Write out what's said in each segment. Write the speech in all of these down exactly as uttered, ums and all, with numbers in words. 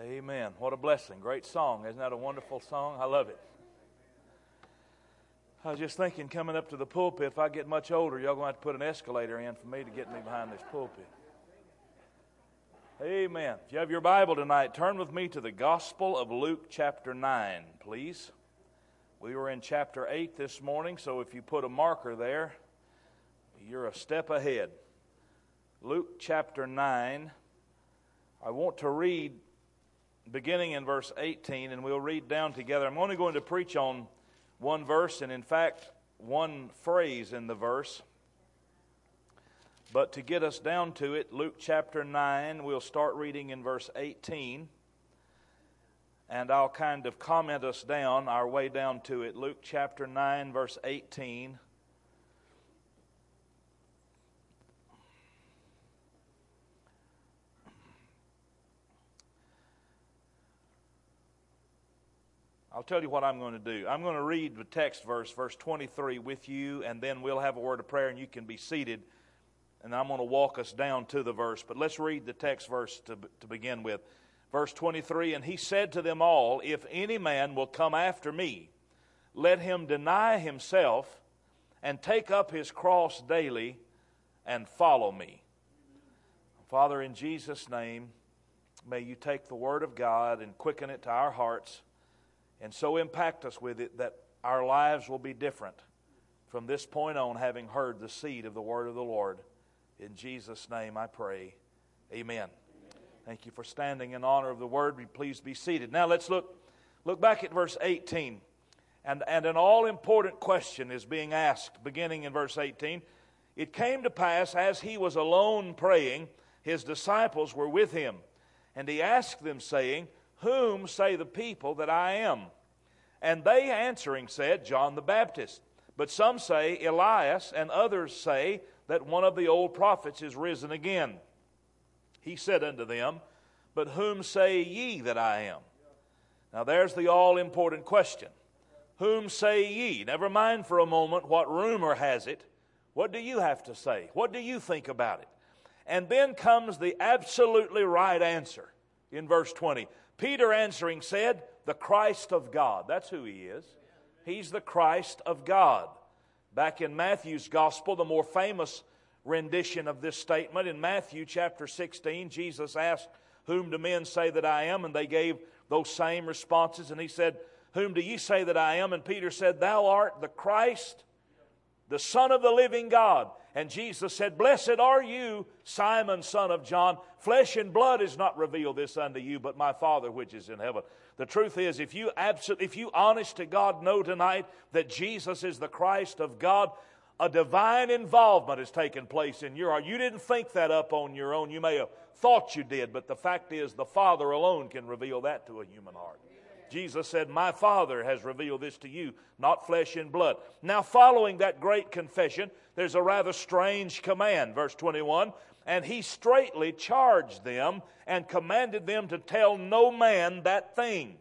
Amen. What a blessing. Great song. Isn't that a wonderful song? I love it. I was just thinking, coming up to the pulpit, if I get much older, y'all going to have to put an escalator in for me to get me behind this pulpit. Amen. If you have your Bible tonight, turn with me to the Gospel of Luke chapter nine, please. We were in chapter eight this morning, so if you put a marker there, you're a step ahead. Luke chapter nine. I want to read beginning in verse eighteen, and we'll read down together. I'm only going to preach on one verse, and in fact, one phrase in the verse. But to get us down to it, Luke chapter nine, we'll start reading in verse eighteen. And I'll kind of comment us down, our way down to it. Luke chapter nine, verse eighteen. I'll tell you what I'm going to do. I'm going to read the text verse, verse twenty-three, with you, and then we'll have a word of prayer, and you can be seated. And I'm going to walk us down to the verse. But let's read the text verse to, to begin with. Verse twenty-three, and he said to them all, if any man will come after me, let him deny himself and take up his cross daily and follow me. Father, in Jesus' name, may you take the word of God and quicken it to our hearts, and so impact us with it that our lives will be different from this point on, having heard the seed of the word of the Lord. In Jesus' name I pray. Amen. Thank you for standing in honor of the word. Please be seated. Now let's look look back at verse eighteen. And, and an all-important question is being asked, beginning in verse eighteen. It came to pass, as he was alone praying, his disciples were with him. And he asked them, saying, whom say the people that I am? And they answering said, John the Baptist. But some say Elias, and others say that one of the old prophets is risen again. He said unto them, but whom say ye that I am? Now there's the all-important question. Whom say ye? Never mind for a moment what rumor has it. What do you have to say? What do you think about it? And then comes the absolutely right answer in verse twenty. Peter answering said, the Christ of God. That's who he is. He's the Christ of God. Back in Matthew's gospel, the more famous rendition of this statement, in Matthew chapter sixteen, Jesus asked, whom do men say that I am? And they gave those same responses. And he said, whom do ye say that I am? And Peter said, thou art the Christ, the Son of the living God. And Jesus said, blessed are you, Simon, son of John. Flesh and blood has not revealed this unto you, but my Father which is in heaven. The truth is, if you absolutely, if you honest to God know tonight that Jesus is the Christ of God, a divine involvement has taken place in your heart. You didn't think that up on your own. You may have thought you did, but the fact is the Father alone can reveal that to a human heart. Jesus said, my Father has revealed this to you, not flesh and blood. Now following that great confession, there's a rather strange command. Verse twenty-one, and he straitly charged them and commanded them to tell no man that thing.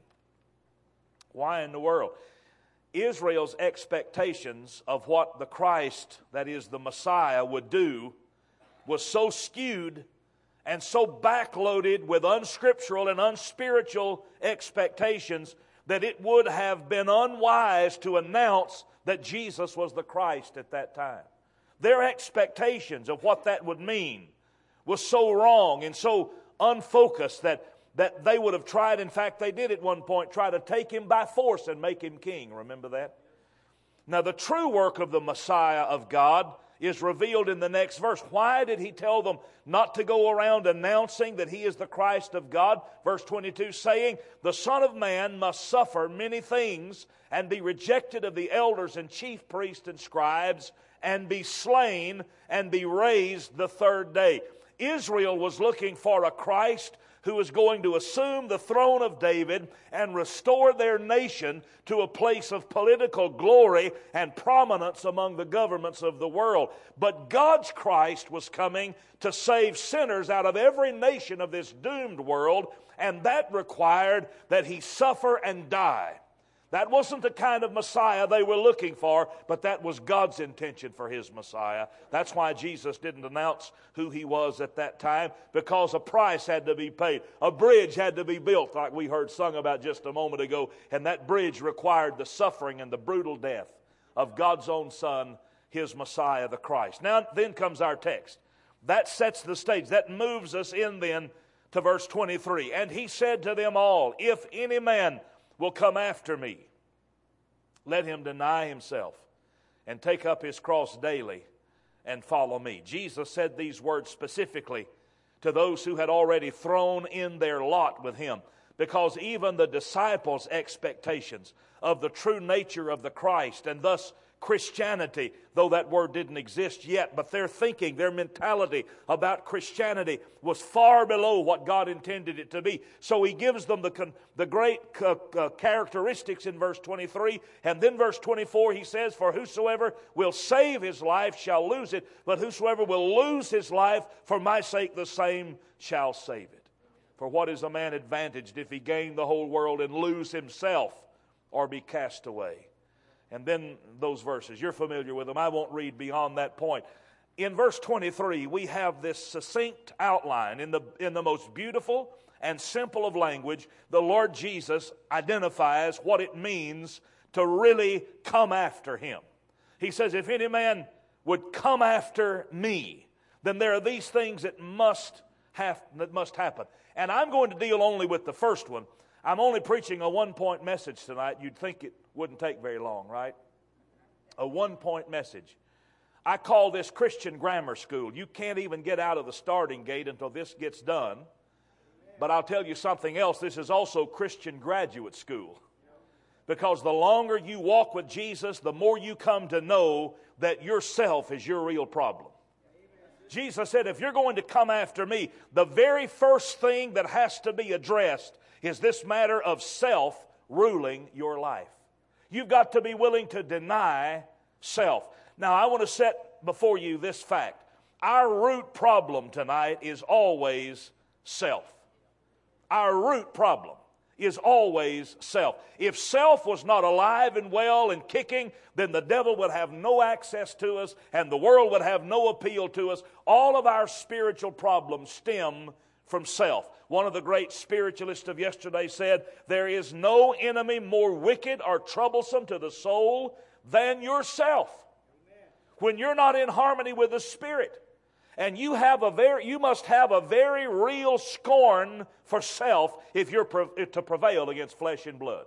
Why in the world? Israel's expectations of what the Christ, that is the Messiah, would do was so skewed and so backloaded with unscriptural and unspiritual expectations that it would have been unwise to announce that Jesus was the Christ at that time. Their expectations of what that would mean was so wrong and so unfocused that, that they would have tried, in fact they did at one point, try to take him by force and make him king. Remember that? Now the true work of the Messiah of God is revealed in the next verse. Why did he tell them not to go around announcing that he is the Christ of God? Verse twenty-two, saying, the Son of Man must suffer many things and be rejected of the elders and chief priests and scribes and be slain and be raised the third day. Israel was looking for a Christ who was going to assume the throne of David and restore their nation to a place of political glory and prominence among the governments of the world. But God's Christ was coming to save sinners out of every nation of this doomed world, and that required that he suffer and die. That wasn't the kind of Messiah they were looking for, but that was God's intention for His Messiah. That's why Jesus didn't announce who He was at that time, because a price had to be paid. A bridge had to be built, like we heard sung about just a moment ago, and that bridge required the suffering and the brutal death of God's own Son, His Messiah, the Christ. Now, then comes our text. That sets the stage. That moves us in then to verse twenty-three. And He said to them all, if any man will come after me, let him deny himself and take up his cross daily and follow me. Jesus said these words specifically to those who had already thrown in their lot with Him, because even the disciples' expectations of the true nature of the Christ, and thus Christianity, though that word didn't exist yet, but their thinking, their mentality about Christianity was far below what God intended it to be. So He gives them the, the great uh, uh, characteristics in verse twenty-three, and then verse twenty-four He says, for whosoever will save his life shall lose it, but whosoever will lose his life for my sake, the same shall save it. For what is a man advantaged if he gain the whole world and lose himself or be cast away? And then those verses, you're familiar with them. I won't read beyond that point. In verse twenty-three, we have this succinct outline. In the, in the most beautiful and simple of language, the Lord Jesus identifies what it means to really come after Him. He says, if any man would come after me, then there are these things that must have, that must happen. And I'm going to deal only with the first one. I'm only preaching a one-point message tonight. You'd think it wouldn't take very long, right? A one-point message. I call this Christian grammar school. You can't even get out of the starting gate until this gets done. But I'll tell you something else. This is also Christian graduate school. Because the longer you walk with Jesus, the more you come to know that yourself is your real problem. Jesus said, if you're going to come after me, the very first thing that has to be addressed is this matter of self ruling your life. You've got to be willing to deny self. Now, I want to set before you this fact. Our root problem tonight is always self. Our root problem is always self. If self was not alive and well and kicking, then the devil would have no access to us and the world would have no appeal to us. All of our spiritual problems stem from self. One of the great spiritualists of yesterday said, there is no enemy more wicked or troublesome to the soul than yourself. Amen. When you're not in harmony with the Spirit, and you have a very, you must have a very real scorn for self if you're pre- to prevail against flesh and blood.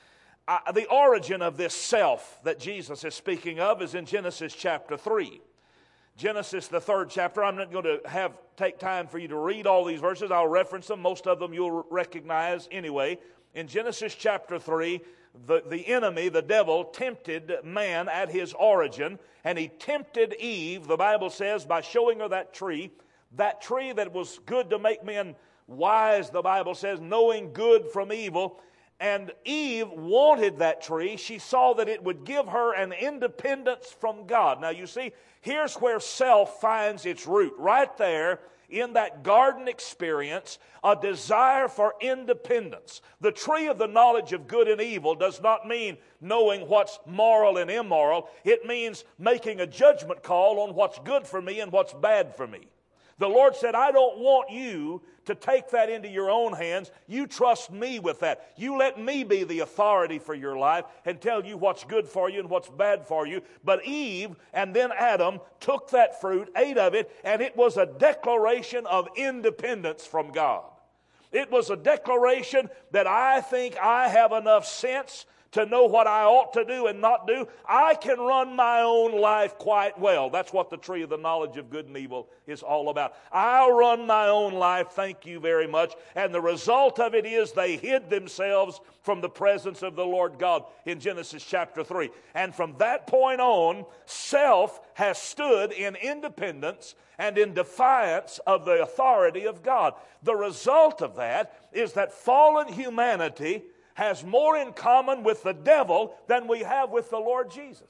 Uh, the origin of this self that Jesus is speaking of is in Genesis chapter three. Genesis, the third chapter. I'm not going to have take time for you to read all these verses. I'll reference them. Most of them you'll recognize anyway. In Genesis chapter three, the, the enemy, the devil, tempted man at his origin, and he tempted Eve, the Bible says, by showing her that tree, that tree that was good to make men wise, the Bible says, knowing good from evil. And Eve wanted that tree. She saw that it would give her an independence from God. Now you see, here's where self finds its root. Right there in that garden experience, a desire for independence. The tree of the knowledge of good and evil does not mean knowing what's moral and immoral. It means making a judgment call on what's good for me and what's bad for me. The Lord said, I don't want you to take that into your own hands. You trust me with that. You let me be the authority for your life and tell you what's good for you and what's bad for you. But Eve and then Adam took that fruit, ate of it, and it was a declaration of independence from God. It was a declaration that I think I have enough sense to know what I ought to do and not do. I can run my own life quite well. That's what the tree of the knowledge of good and evil is all about. I'll run my own life, thank you very much. And the result of it is they hid themselves from the presence of the Lord God in Genesis chapter three. And from that point on, self has stood in independence and in defiance of the authority of God. The result of that is that fallen humanity has more in common with the devil than we have with the Lord Jesus.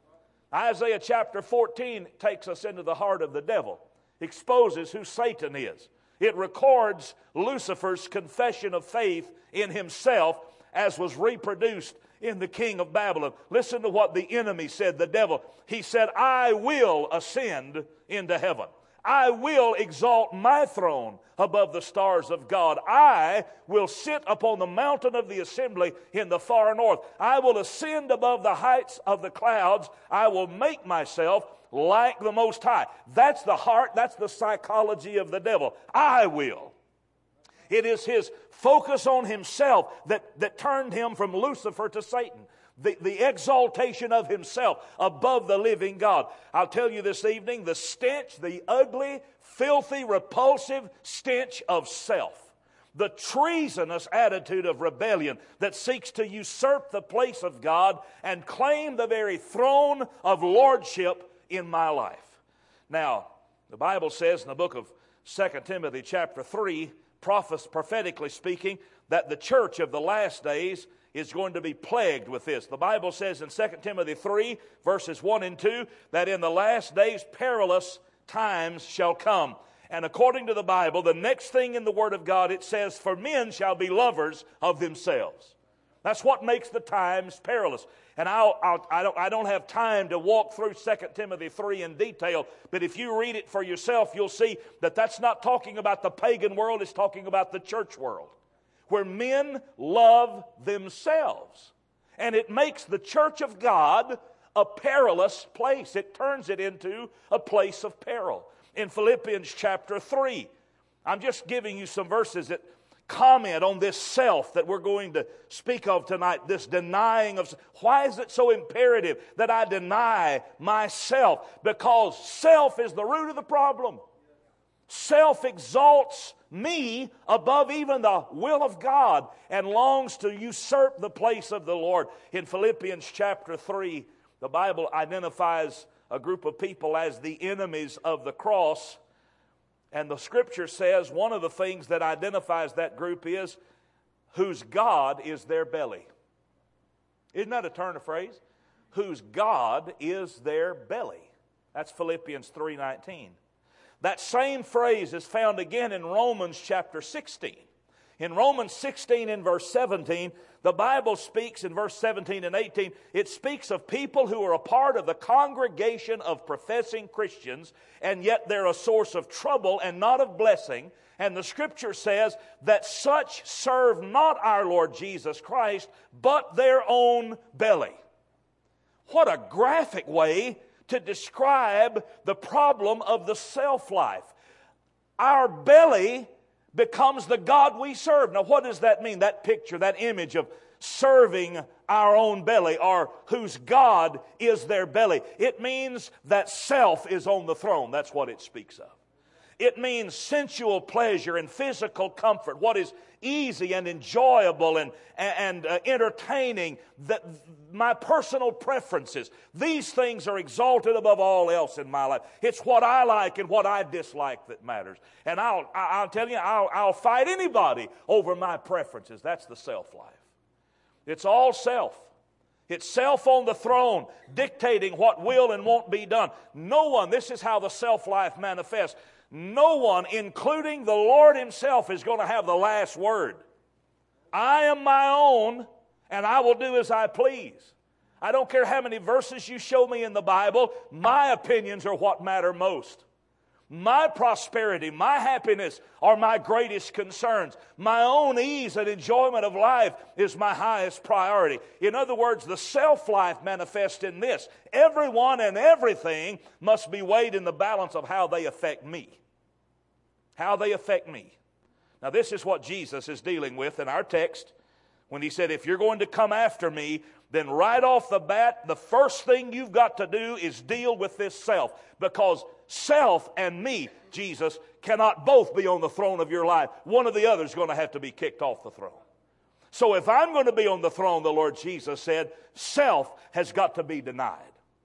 Isaiah chapter fourteen takes us into the heart of the devil, exposes who Satan is. It records Lucifer's confession of faith in himself as was reproduced in the king of Babylon. Listen to what the enemy said, the devil. He said, I will ascend into heaven. I will exalt my throne above the stars of God. I will sit upon the mountain of the assembly in the far north. I will ascend above the heights of the clouds. I will make myself like the Most High. That's the heart, that's the psychology of the devil. I will. It is his focus on himself that, that turned him from Lucifer to Satan. The, the exaltation of himself above the living God. I'll tell you this evening, the stench, the ugly, filthy, repulsive stench of self. The treasonous attitude of rebellion that seeks to usurp the place of God and claim the very throne of lordship in my life. Now, the Bible says in the book of Second Timothy chapter three, prophetically speaking, that the church of the last days is going to be plagued with this. The Bible says in Second Timothy three, verses one and two, that in the last days perilous times shall come. And according to the Bible, the next thing in the Word of God, it says, for men shall be lovers of themselves. That's what makes the times perilous. And I'll, I'll, I, don't, I don't have time to walk through Second Timothy three in detail, but if you read it for yourself, you'll see that that's not talking about the pagan world, it's talking about the church world, where men love themselves. And it makes the church of God a perilous place. It turns it into a place of peril. In Philippians chapter three, I'm just giving you some verses that comment on this self that we're going to speak of tonight, this denying of. Why is it so imperative that I deny myself? Because self is the root of the problem. Self exalts me above even the will of God and longs to usurp the place of the Lord. In Philippians chapter three, the Bible identifies a group of people as the enemies of the cross. And the Scripture says one of the things that identifies that group is whose God is their belly. Isn't that a turn of phrase? Whose God is their belly. That's Philippians three nineteen. That same phrase is found again in Romans chapter sixteen. In Romans sixteen and verse seventeen, the Bible speaks in verse seventeen and eighteen, it speaks of people who are a part of the congregation of professing Christians, and yet they're a source of trouble and not of blessing. And the Scripture says that such serve not our Lord Jesus Christ, but their own belly. What a graphic way to describe the problem of the self-life. Our belly becomes the God we serve. Now, what does that mean? That picture, that image of serving our own belly, or whose God is their belly. It means that self is on the throne. That's what it speaks of. It means sensual pleasure and physical comfort, what is easy and enjoyable and, and uh, entertaining, that my personal preferences. These things are exalted above all else in my life. It's what I like and what I dislike that matters. And I'll, I'll tell you, I'll, I'll fight anybody over my preferences. That's the self-life. It's all self. It's self on the throne, dictating what will and won't be done. No one, this is how the self-life manifests. No one, including the Lord Himself, is going to have the last word. I am my own, and I will do as I please. I don't care how many verses you show me in the Bible, my opinions are what matter most. My prosperity, my happiness are my greatest concerns. My own ease and enjoyment of life is my highest priority. In other words, the self-life manifests in this. Everyone and everything must be weighed in the balance of how they affect me. How they affect me. Now, this is what Jesus is dealing with in our text when He said, if you're going to come after me, then right off the bat, the first thing you've got to do is deal with this self. Because self and me, Jesus, cannot both be on the throne of your life. One or the other is going to have to be kicked off the throne. So if I'm going to be on the throne, the Lord Jesus said, self has got to be denied.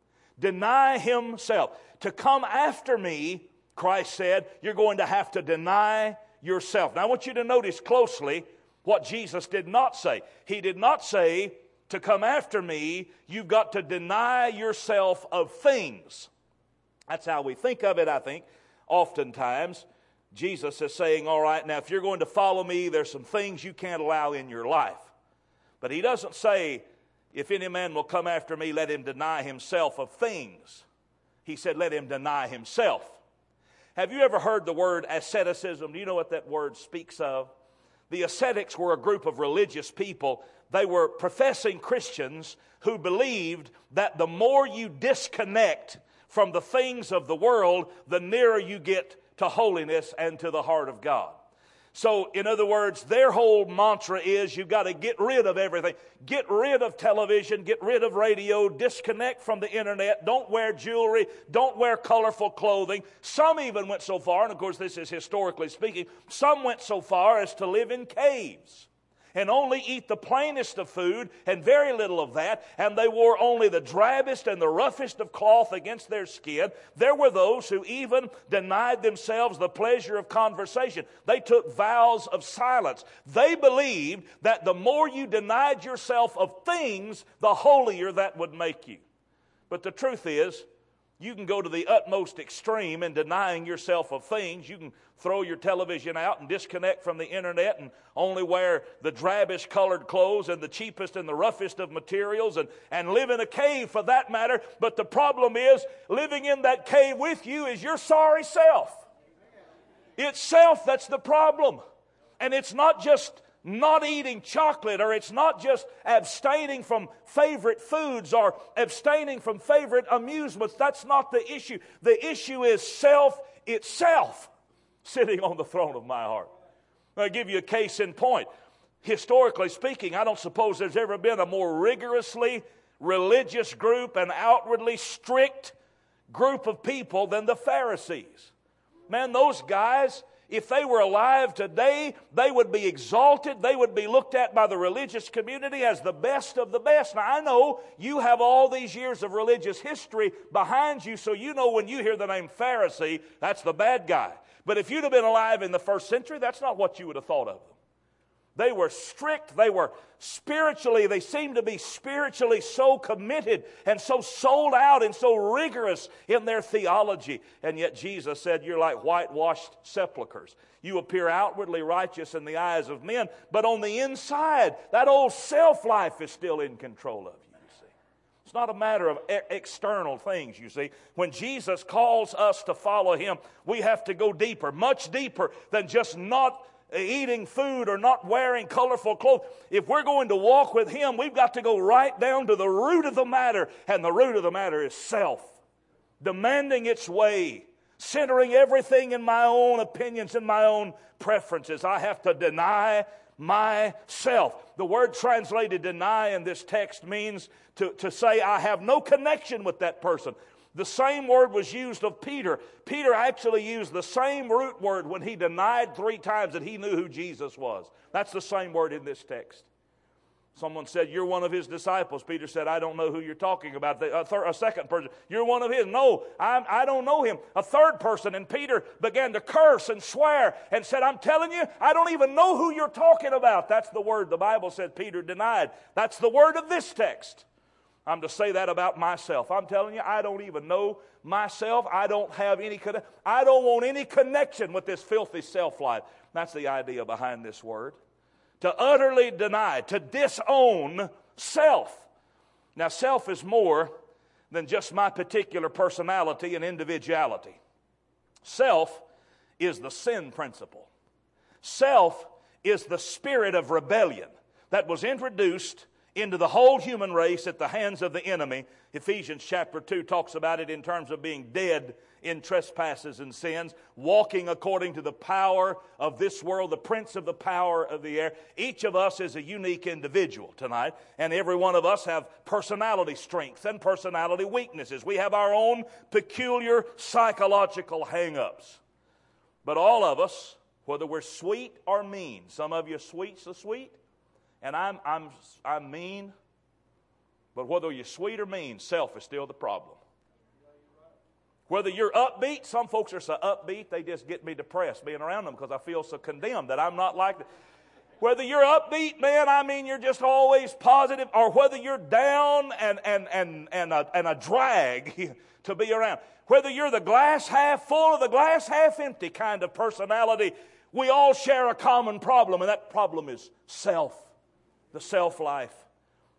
Deny Himself. To come after me, Christ said, you're going to have to deny yourself. Now I want you to notice closely what Jesus did not say. He did not say, to come after me, you've got to deny yourself of things. That's how we think of it, I think. Oftentimes, Jesus is saying, all right, now if you're going to follow me, there's some things you can't allow in your life. But He doesn't say, if any man will come after me, let him deny himself of things. He said, let him deny himself. Have you ever heard the word asceticism? Do you know what that word speaks of? The ascetics were a group of religious people. They were professing Christians who believed that the more you disconnect from the things of the world, the nearer you get to holiness and to the heart of God. So, in other words, their whole mantra is you've got to get rid of everything. Get rid of television, get rid of radio, disconnect from the internet, don't wear jewelry, don't wear colorful clothing. Some even went so far, and of course this is historically speaking, some went so far as to live in caves and only eat the plainest of food and very little of that, and they wore only the drabbest and the roughest of cloth against their skin. There were those who even denied themselves the pleasure of conversation. They took vows of silence. They believed that the more you denied yourself of things, the holier that would make you. But the truth is, you can go to the utmost extreme in denying yourself of things. You can throw your television out and disconnect from the internet and only wear the drabbish colored clothes and the cheapest and the roughest of materials and, and live in a cave for that matter. But the problem is, living in that cave with you is your sorry self. It's self that's the problem. And it's not just not eating chocolate, or it's not just abstaining from favorite foods or abstaining from favorite amusements. That's not the issue. The issue is self itself sitting on the throne of my heart. I'll give you a case in point. Historically speaking, I don't suppose there's ever been a more rigorously religious group and outwardly strict group of people than the Pharisees. Man, those guys, if they were alive today, they would be exalted. They would be looked at by the religious community as the best of the best. Now, I know you have all these years of religious history behind you, so you know when you hear the name Pharisee, that's the bad guy. But if you'd have been alive in the first century, that's not what you would have thought of them. They were strict. They were spiritually, they seemed to be spiritually so committed and so sold out and so rigorous in their theology. And yet Jesus said, you're like whitewashed sepulchres. You appear outwardly righteous in the eyes of men, but on the inside, that old self-life is still in control of you. It's not a matter of e- external things, you see. When Jesus calls us to follow Him, we have to go deeper, much deeper than just not eating food or not wearing colorful clothes. If we're going to walk with Him, we've got to go right down to the root of the matter. And the root of the matter is self. Demanding its way. Centering everything in my own opinions and my own preferences. I have to deny myself. The word translated deny in this text means to, to say I have no connection with that person. The same word was used of Peter. Peter actually used the same root word when he denied three times that he knew who Jesus was. That's the same word in this text. Someone said, you're one of His disciples. Peter said, I don't know who you're talking about. A, third, a second person, you're one of His. No, I'm, I don't know Him. A third person, and Peter began to curse and swear and said, I'm telling you, I don't even know who you're talking about. That's the word the Bible said Peter denied. That's the word of this text. I'm to say that about myself. I'm telling you, I don't even know myself. I don't have any, I don't want any connection with this filthy self-life. That's the idea behind this word. To utterly deny, to disown self. Now, self is more than just my particular personality and individuality. Self is the sin principle. Self is the spirit of rebellion that was introduced into the whole human race at the hands of the enemy. Ephesians chapter two talks about it in terms of being dead in trespasses and sins, walking according to the power of this world, the prince of the power of the air. Each of us is a unique individual tonight, and every one of us have personality strengths and personality weaknesses. We have our own peculiar psychological hang-ups. But all of us, whether we're sweet or mean, some of you are sweet, so sweet, and I'm, I'm, I'm mean, but whether you're sweet or mean, self is still the problem. Whether you're upbeat, some folks are so upbeat, they just get me depressed being around them because I feel so condemned that I'm not like that. Whether you're upbeat, man, I mean you're just always positive, or whether you're down and, and, and, and, a, and a drag to be around. Whether you're the glass half full or the glass half empty kind of personality, we all share a common problem, and that problem is self, the self-life.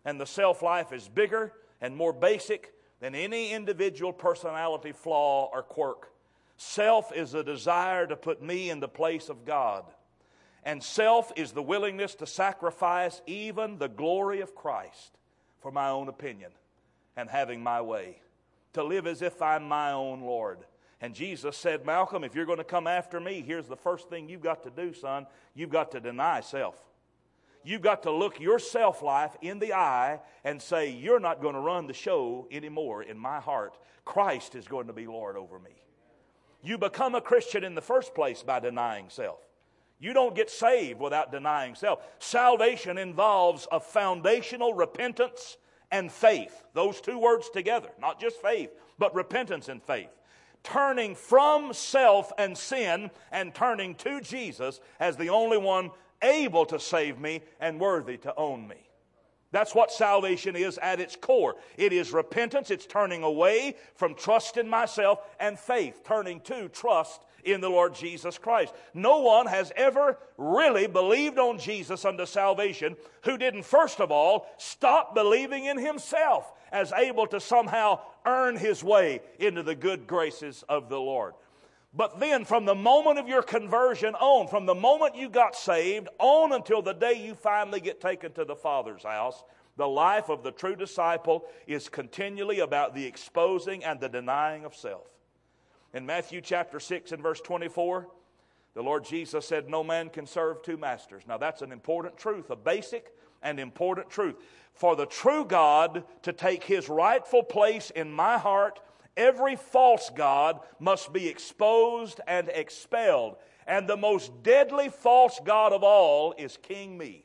And the self-life is bigger and more basic than any individual personality flaw or quirk. Self is a desire to put me in the place of God. And self is the willingness to sacrifice even the glory of Christ for my own opinion and having my way. To live as if I'm my own Lord. And Jesus said, Malcolm, if you're going to come after me, here's the first thing you've got to do, son. You've got to deny self. You've got to look your self-life in the eye and say, you're not going to run the show anymore in my heart. Christ is going to be Lord over me. You become a Christian in the first place by denying self. You don't get saved without denying self. Salvation involves a foundational repentance and faith. Those two words together. Not just faith, but repentance and faith. Turning from self and sin and turning to Jesus as the only one able to save me and worthy to own me. That's what salvation is at its core. It is repentance. It's turning away from trust in myself, and faith, turning to trust in the Lord Jesus Christ. No one has ever really believed on Jesus unto salvation who didn't first of all stop believing in himself as able to somehow earn his way into the good graces of the Lord. But then from the moment of your conversion on, from the moment you got saved on until the day you finally get taken to the Father's house, the life of the true disciple is continually about the exposing and the denying of self. In Matthew chapter six and verse twenty-four, the Lord Jesus said, no man can serve two masters. Now that's an important truth, a basic and important truth. For the true God to take his rightful place in my heart, every false god must be exposed and expelled. And the most deadly false god of all is King Me,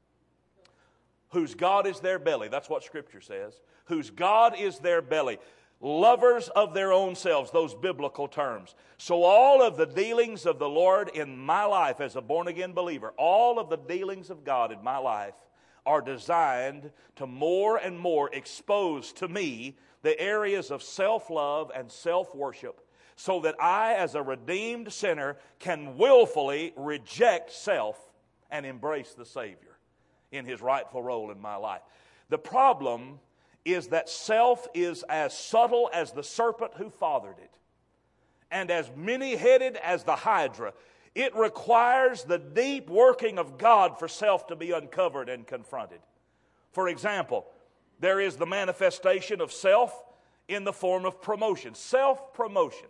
whose God is their belly. That's what Scripture says. Whose God is their belly. Lovers of their own selves, those biblical terms. So all of the dealings of the Lord in my life as a born-again believer, all of the dealings of God in my life are designed to more and more expose to me the areas of self-love and self-worship, so that I, as a redeemed sinner, can willfully reject self and embrace the Savior in his rightful role in my life. The problem is that self is as subtle as the serpent who fathered it, and as many-headed as the hydra. It requires the deep working of God for self to be uncovered and confronted. For example, there is the manifestation of self in the form of promotion. Self-promotion.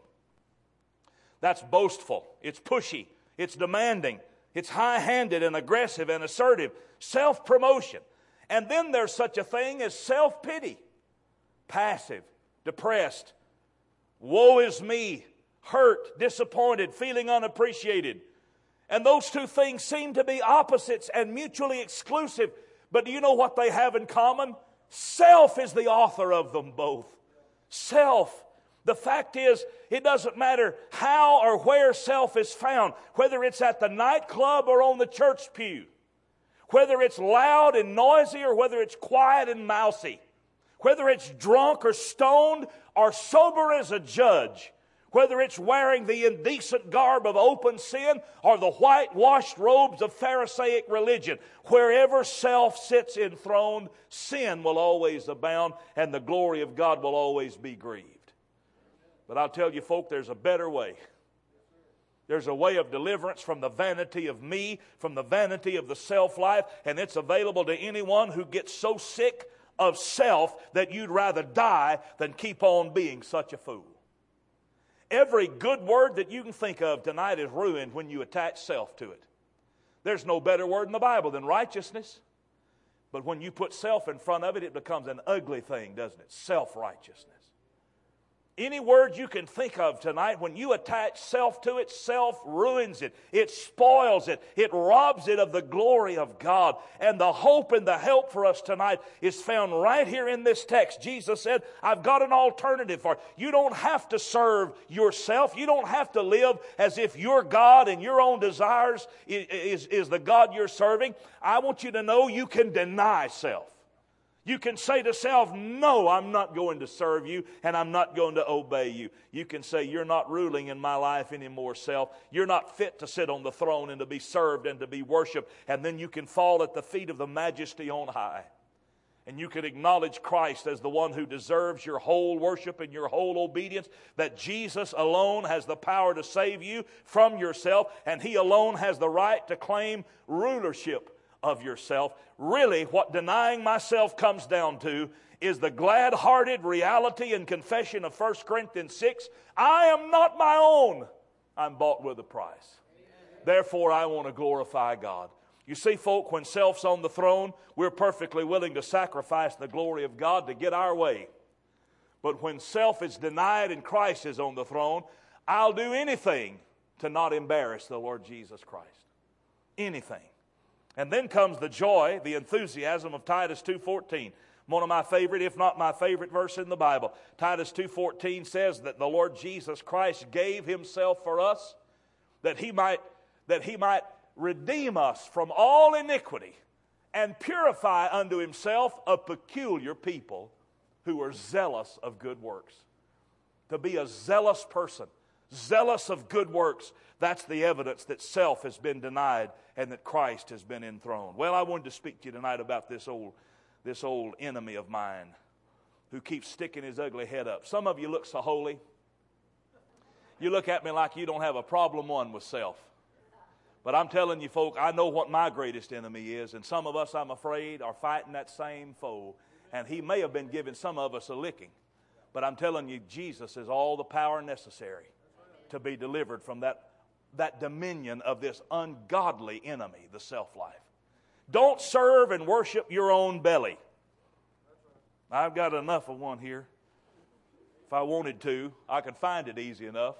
That's boastful. It's pushy. It's demanding. It's high-handed and aggressive and assertive. Self-promotion. And then there's such a thing as self-pity. Passive, depressed, woe is me, hurt, disappointed, feeling unappreciated. And those two things seem to be opposites and mutually exclusive. But do you know what they have in common? Self is the author of them both. Self. The fact is, it doesn't matter how or where self is found, whether it's at the nightclub or on the church pew, whether it's loud and noisy or whether it's quiet and mousy, whether it's drunk or stoned or sober as a judge, whether it's wearing the indecent garb of open sin or the whitewashed robes of Pharisaic religion, wherever self sits enthroned, sin will always abound and the glory of God will always be grieved. But I'll tell you, folk, there's a better way. There's a way of deliverance from the vanity of me, from the vanity of the self-life, and it's available to anyone who gets so sick of self that you'd rather die than keep on being such a fool. Every good word that you can think of tonight is ruined when you attach self to it. There's no better word in the Bible than righteousness. But when you put self in front of it, it becomes an ugly thing, doesn't it? Self-righteousness. Any word you can think of tonight, when you attach self to it, self ruins it. It spoils it. It robs it of the glory of God. And the hope and the help for us tonight is found right here in this text. Jesus said, I've got an alternative for you. You don't have to serve yourself. You don't have to live as if your God and your own desires is, is, is the God you're serving. I want you to know you can deny self. You can say to self, no, I'm not going to serve you and I'm not going to obey you. You can say, you're not ruling in my life anymore, self. You're not fit to sit on the throne and to be served and to be worshiped. And then you can fall at the feet of the majesty on high. and you could acknowledge Christ as the one who deserves your whole worship and your whole obedience, that Jesus alone has the power to save you from yourself, and He alone has the right to claim rulership of yourself. Really, what denying myself comes down to is the glad-hearted reality and confession of First Corinthians six. I am not my own. I'm bought with a price. Therefore, I want to glorify God. You see, folk, when self's on the throne, we're perfectly willing to sacrifice the glory of God to get our way. But when self is denied and Christ is on the throne, I'll do anything to not embarrass the Lord Jesus Christ. Anything. And then comes the joy, the enthusiasm of Titus two fourteen. One of my favorite, if not my favorite verse in the Bible. Titus two fourteen says that the Lord Jesus Christ gave Himself for us that He might, that He might redeem us from all iniquity and purify unto Himself a peculiar people who are zealous of good works. To be a zealous person, zealous of good works, that's the evidence that self has been denied and that Christ has been enthroned. Well, I wanted to speak to you tonight about this old, this old enemy of mine who keeps sticking his ugly head up. Some of you look so holy. You look at me like you don't have a problem one with self. But I'm telling you, folk, I know what my greatest enemy is, and some of us, I'm afraid, are fighting that same foe. And he may have been giving some of us a licking. But I'm telling you, Jesus has all the power necessary to be delivered from that, that dominion of this ungodly enemy, the self-life. Don't serve and worship your own belly. I've got enough of one here. If I wanted to, I could find it easy enough.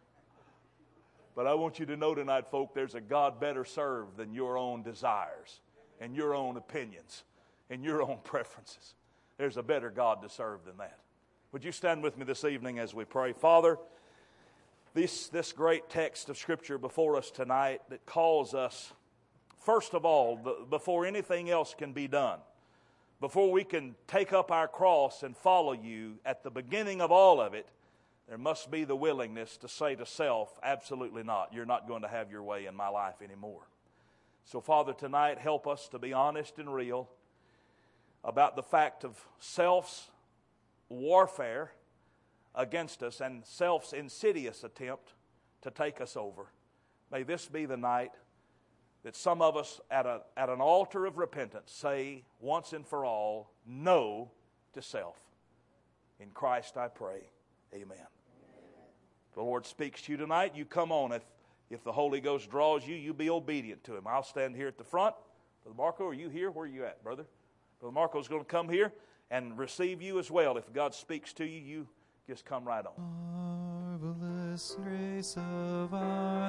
But I want you to know tonight, folk, there's a God better served than your own desires and your own opinions and your own preferences. There's a better God to serve than that. Would you stand with me this evening as we pray? Father, this, this great text of Scripture before us tonight that calls us, first of all, before anything else can be done, before we can take up our cross and follow you, at the beginning of all of it, there must be the willingness to say to self, absolutely not. You're not going to have your way in my life anymore. So, Father, tonight, help us to be honest and real about the fact of self's warfare against us and self's insidious attempt to take us over. May this be the night that some of us at, a, at an altar of repentance say once and for all, no to self. In Christ I pray. Amen. If the Lord speaks to you tonight, you come on. If, if the Holy Ghost draws you, you be obedient to Him. I'll stand here at the front. Brother Marco, are you here? Where are you at, brother? Brother Marco's going to come here and receive you as well. If God speaks to you, you just come right on. Marvelous grace of our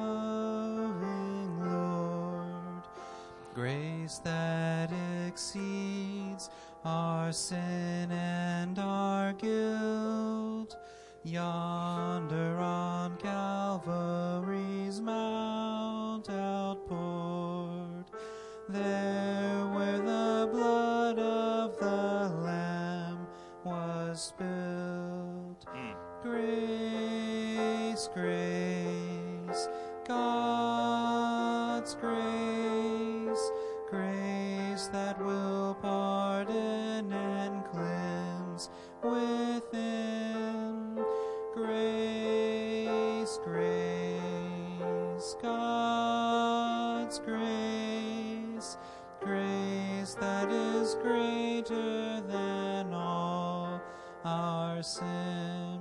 loving Lord, grace that exceeds our sin and our guilt, yonder on Calvary's mount outpoured, there where the blood of the Lamb was spilled. Mm. Grace, grace, God's grace, grace that will pardon and cleanse within. Grace, grace, God's grace, grace that is greater than all our sin.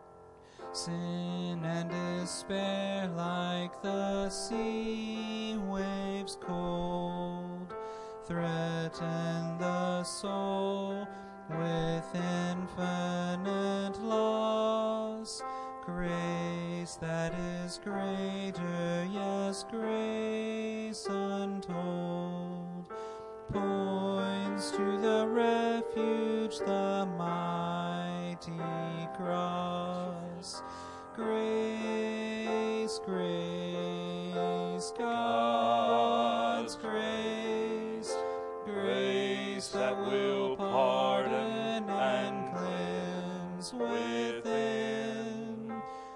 Sin and despair like the sea waves cold threaten the soul with infinite loss. Grace that is greater, yes, grace untold, points to the refuge, the mighty cross. Grace, grace, God's grace, grace that will pardon and cleanse within.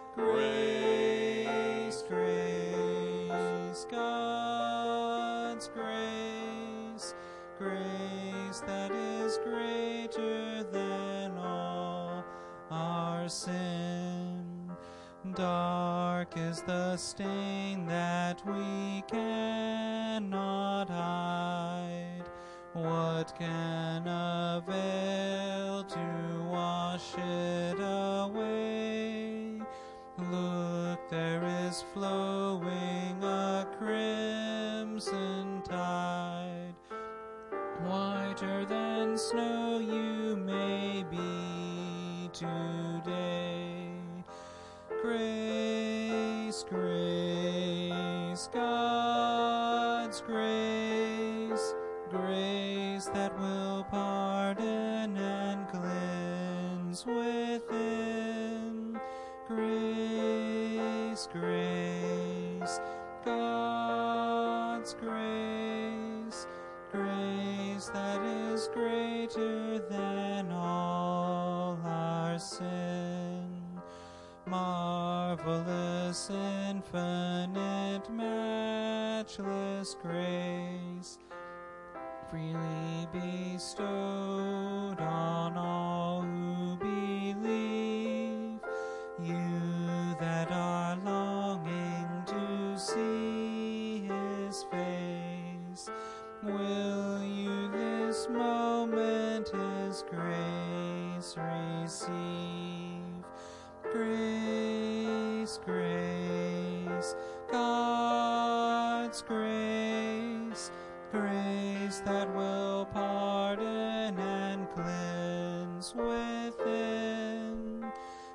Grace, grace, God's grace, grace that is greater than all our sin. Dark is the stain that we cannot hide. What can avail to wash it away? Look, there is flowing a crimson tide. Whiter than snow you may be today. Grace, grace, God's grace, grace that will pardon and cleanse within. Grace, grace, God's grace, grace that is greater than all our sin. Marvelous, infinite, matchless grace, freely bestowed on all who believe. You that are longing to see His face, will you this moment His grace receive? Grace, grace, God's grace, grace that will pardon and cleanse within.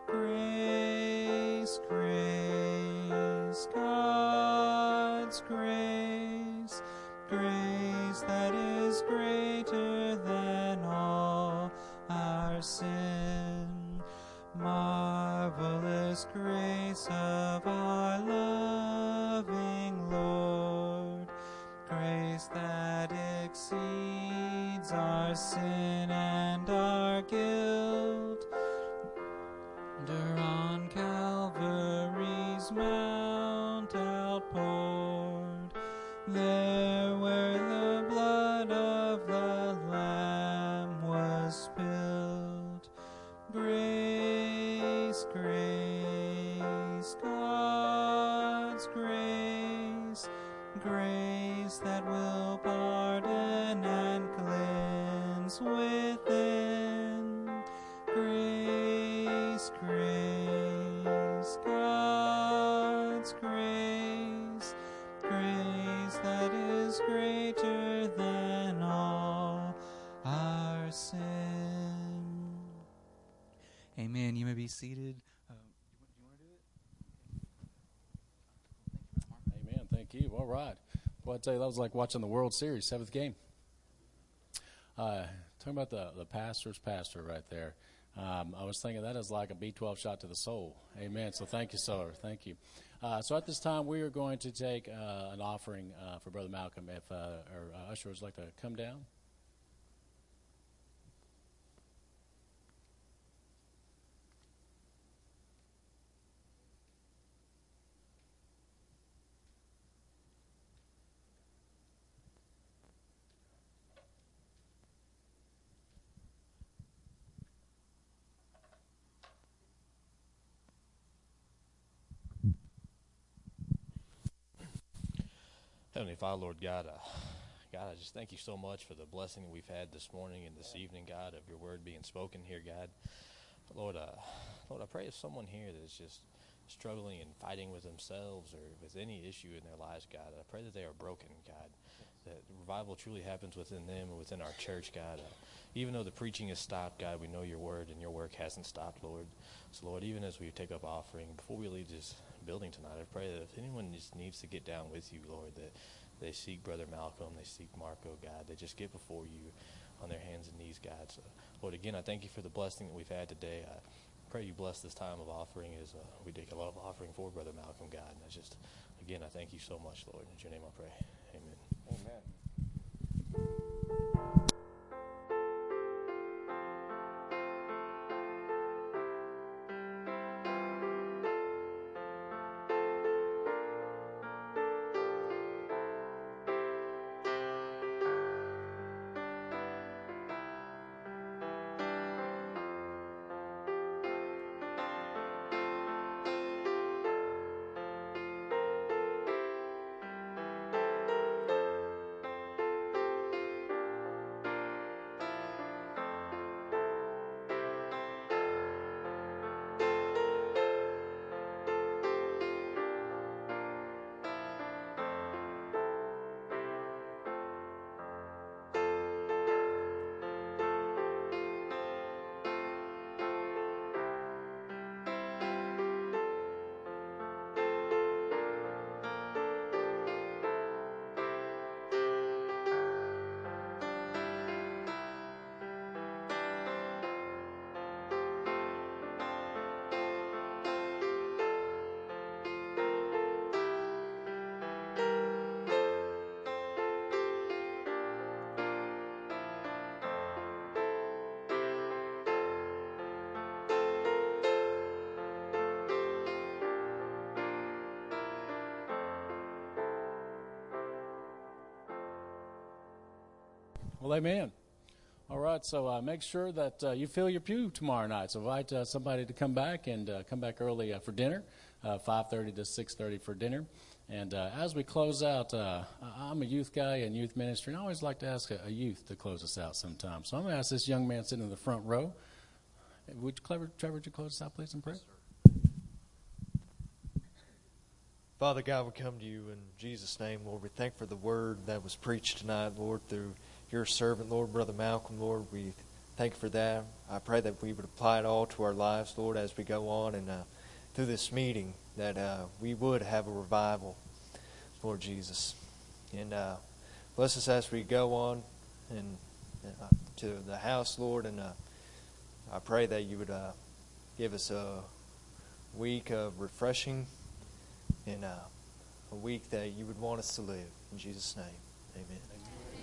Grace, grace, God's grace, grace that is greater than all our sin. Marvelous grace of our loving Lord, grace that exceeds our sin and our guilt. Under on Calvary's mount outpoured, there where the blood of the Lamb was spilled. Grace, grace, God's grace, grace that will pardon and cleanse within. Grace, grace, God's grace, grace that is greater than all our sin. Amen. You may be seated. Uh, do you want to do it? Amen. Thank you. All right. Well, I tell you, that was like watching the World Series, seventh game. Uh, talking about the, the pastor's pastor right there. Um, I was thinking that is like a B twelve shot to the soul. Amen. So thank you, sir. Thank you. Uh, so at this time, we are going to take uh, an offering uh, for Brother Malcolm. If uh, our uh, ushers would like to come down. Heavenly Father, Lord God, uh, God, I just thank you so much for the blessing that we've had this morning and this evening, God, of your word being spoken here, God. Lord, uh, Lord, I pray if someone here that is just struggling and fighting with themselves or with any issue in their lives, God, I pray that they are broken, God, that revival truly happens within them and within our church, God. Uh, even though the preaching has stopped, God, we know your word and your work hasn't stopped, Lord. So, Lord, even as we take up offering, before we leave this building tonight, I pray that if anyone just needs to get down with you, Lord, that they seek Brother Malcolm, they seek Marco, God, they just get before you on their hands and knees, God. So, Lord, again, I thank you for the blessing that we've had today. I pray you bless this time of offering as uh, we take a lot of offering for Brother Malcolm, God. And I just, again, I thank you so much, Lord. In your name I pray. Amen. Amen. Well, amen. All right, so uh, make sure that uh, you fill your pew tomorrow night. So invite uh, somebody to come back and uh, come back early uh, for dinner, uh, five thirty to six thirty for dinner. And uh, as we close out, uh, I'm a youth guy in youth ministry, and I always like to ask a, a youth to close us out sometimes. So I'm going to ask this young man sitting in the front row. Would you, Trevor, Trevor, would you close us out, please, in prayer? Father God, we come to you in Jesus' name, Lord. We thank for the word that was preached tonight, Lord, through your servant, Lord, Brother Malcolm, Lord. We thank you for that. I pray that we would apply it all to our lives, Lord, as we go on and uh, through this meeting, that uh, we would have a revival, Lord Jesus. And uh, bless us as we go on and uh, to the house, Lord, and uh, I pray that you would uh, give us a week of refreshing and uh, a week that you would want us to live. In Jesus' name, amen.